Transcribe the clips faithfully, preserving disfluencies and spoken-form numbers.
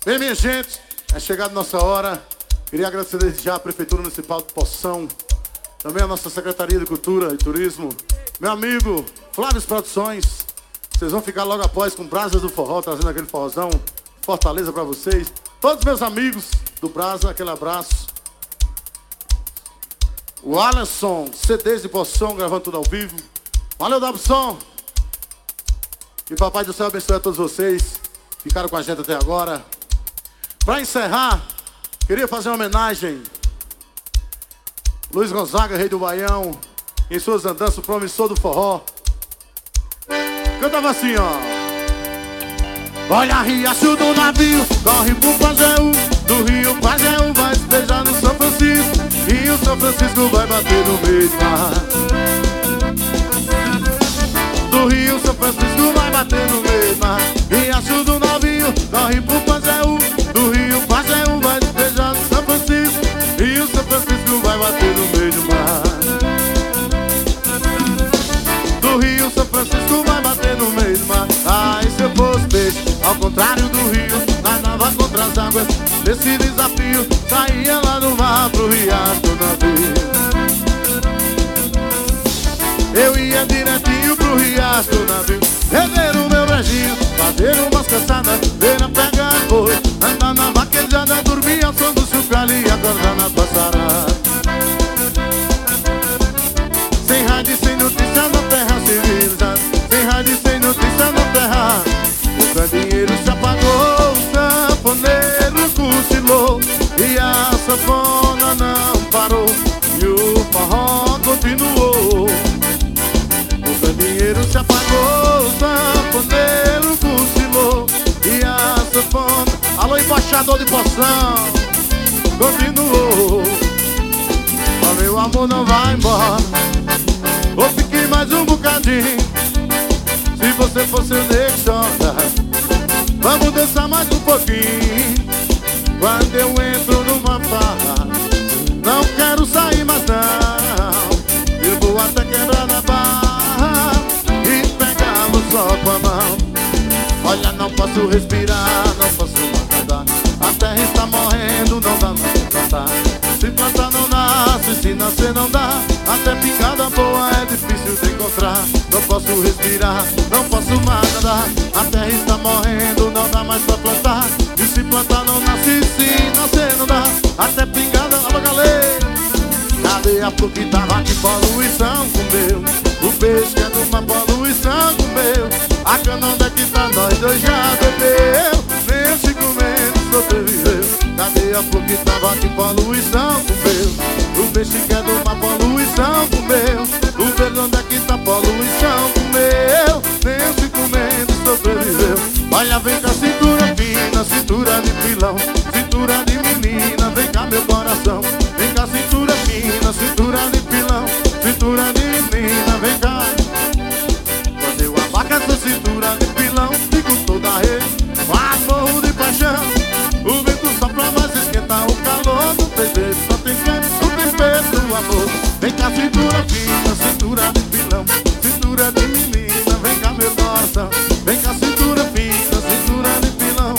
Bem, minha gente, é chegada a nossa hora. Queria agradecer desde já a Prefeitura Municipal de Poção, também a nossa Secretaria de Cultura e Turismo, meu amigo Flávio Produções. Vocês vão ficar logo após com Brasas do Forró, trazendo aquele forrozão Fortaleza pra vocês. Todos meus amigos do Brasa, aquele abraço. O Alisson, C Ds de Poção, gravando tudo ao vivo. Valeu, Dabson. Que Papai do Céu abençoe a todos vocês. Ficaram com a gente até agora. Para encerrar, queria fazer uma homenagem. Luiz Gonzaga, rei do Baião, em suas andanças, o promissor do forró. Cantava assim, ó. Olha, riacho do navio, corre pro Pajeú, do Rio Pajeú vai despejar no São Francisco, e o São Francisco vai bater no meio do mar. Do Rio São Francisco vai bater no meio do mar. Riacho do navio, corre pro Pajeú, do Rio Pajeú vai despejar no São Francisco, e o São Francisco vai bater no meio do mar. Do Rio São Francisco vai bater no meio do mar. Ai, se eu fosse peixe, ao contrário do rio, nadava contra as águas. Nesse desafio, saía lá do mar pro riacho do navio. Eu ia direitinho pro riacho do navio, rever o meu brejinho, fazer umas caçadas, ver a pegar boi, andar na vaquejada, dormir ao som do chocalho e acordar na passarada. Sem rádio, sem notícia na terra civilizada, sem rádio, sem notícia na terra. O candeeiro se apagou, o sanfoneiro cochilou, e a sanfona não parou, e o forró continuou. O candeeiro se apagou, o sanfoneiro cochilou, e a sanfona, alô, embaixador de Poção, continuou. Mas meu amor não vai embora, ou fique mais um bocadinho. Se você fosse o nego chora, vamos dançar mais um pouquinho. Quando eu entro numa farra, não quero sair mais não. Eu vou até quebrar na barra e pegamos só com a mão. Olha, não posso respirar, não posso mais andar. A terra está morrendo, não dá mais pra plantar. Se plantar não nasce, se nascer não dá. Até pingada boa é difícil de encontrar. Não posso respirar, não posso mais andar. A terra está morrendo, não dá mais pra plantar. E se plantar não nasce, se nascer não dá. Até pingada, alô galera. Cadê a flor que tava aqui? Poluição comeu. O peixe que é de uma poluição comeu. A cana onde é que tá? Nós dois já bebeu. Nem se comendo sobreviveu. Cadê a flor que tava aqui? Poluição comeu. O peixe que é de uma poluição comeu. O verde onde é que tá? Poluição comeu. Nem se comendo sobreviveu. Olha, vem cá, cintura fina, cintura de pilão, cintura de menina, vem cá meu coração. Vem cá, cintura fina, cintura de pilão, cintura de menina, vem cá. Quando eu abaco essa cintura de pilão, fico toda a rede, mas morro de paixão. O vento sopra, mas esquenta o calor. Não tem jeito, só tem canto, não tem peso do amor. Vem cá, cintura fina, cintura de pilão, cintura de menina, vem cá meu coração. Vem cá, cintura fina, cintura de pilão.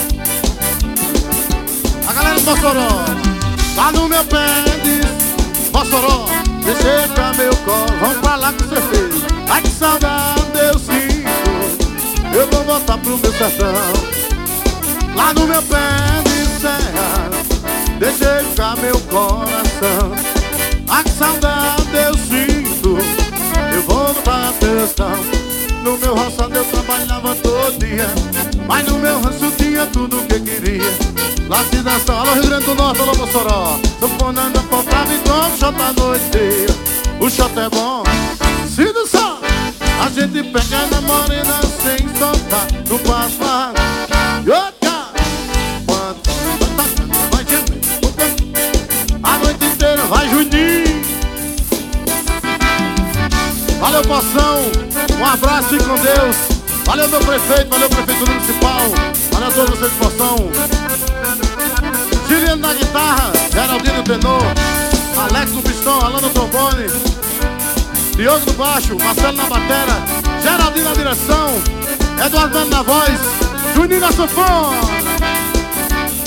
A galera do Mossoró, lá no meu pé diz Mossoró, deixei pra meu colo, vamos pra lá com certeza. Ai que saudade eu sinto, eu vou voltar pro meu sertão. Lá no meu pé de serra, deixei ficar meu coração. Ai que saudade eu sinto, eu vou voltar a sertão. No meu roçado eu trabalhava todo dia, mas no meu rancho tinha tudo o que queria. Lá se dança, alô Rio Grande do Norte, alô Mossoró. Sanfona não faltava e como shot a noite inteira. O shot é bom, se dançar, a gente pega na morena sem soltar. No passo lá, e outra, quando tá tocando, vai gemer, a noite inteira vai Juninho. Valeu, Poção, um abraço e com Deus. Valeu, meu prefeito, valeu, prefeito municipal. Valeu a todos vocês de Poção. Juliano na guitarra, Geraldinho no tenor, Alex no pistão, Alan no trombone, Diogo no baixo, Marcelo na batera, Geraldinho na direção, Eduardo na voz, Juninho na sanfona.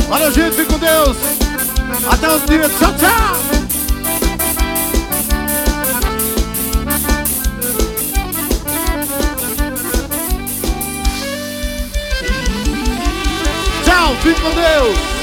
Valeu, gente, fique com Deus. Até os dias, tchau, tchau. Tchau, fique com Deus.